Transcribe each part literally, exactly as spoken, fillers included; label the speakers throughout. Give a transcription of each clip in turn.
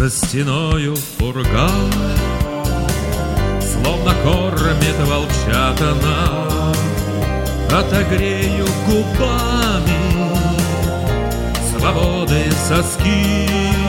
Speaker 1: За стеною пурга, словно кормит волчатана. Отогрею губами свободы соски.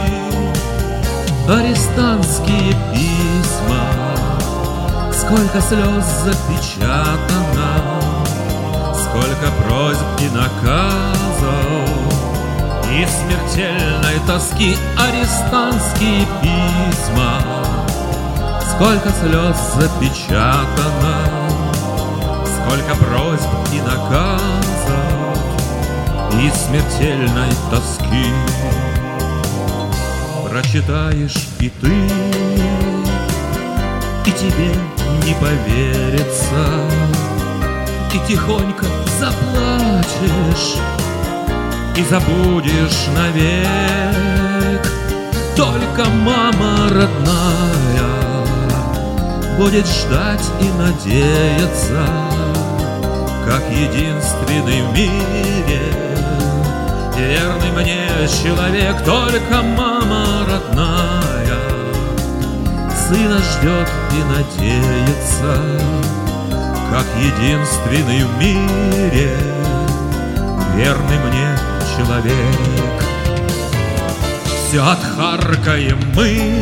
Speaker 1: Арестантские письма, сколько слез запечатано, сколько просьб и наказов, и смертельной тоски. Арестантские письма, сколько слез запечатано, сколько просьб и наказов, и смертельной тоски. Прочитаешь и ты, и тебе не поверится, и тихонько заплачешь, и забудешь навек. Только мама родная будет ждать и надеяться, как единственный в мире верный мне человек. Только мама родная сына ждет и надеется, как единственный в мире верный мне человек. Все отхаркаем мы,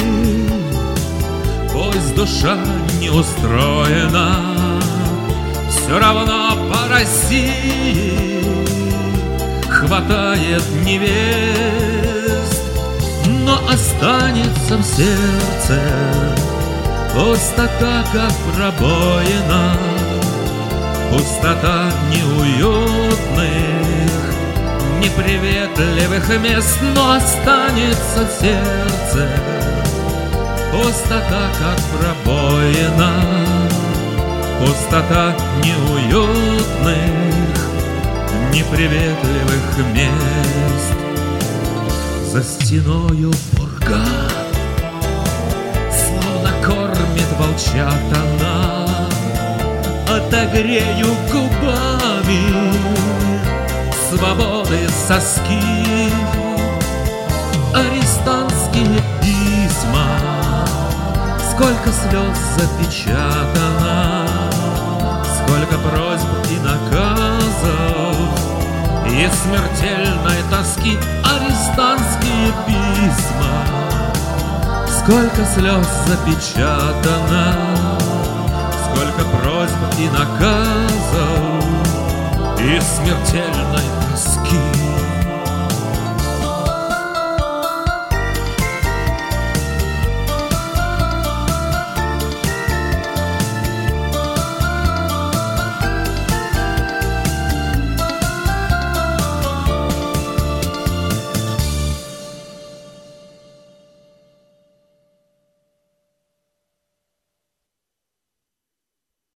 Speaker 1: пусть душа не устроена, все равно по России хватает невест, но останется в сердце пустота, как пробоина, пустота неуютных, неприветливых мест, но останется в сердце пустота, как пробоина, пустота неуютных, неприветливых мест. За стеною пурга, словно кормит волчатана. Отогрею губами свободы соски. Арестантские письма, сколько слез запечатано, сколько просьб и наказов, и смертельной тоски. Арестантские письма, сколько слез запечатано, сколько просьб и наказов, и смертельной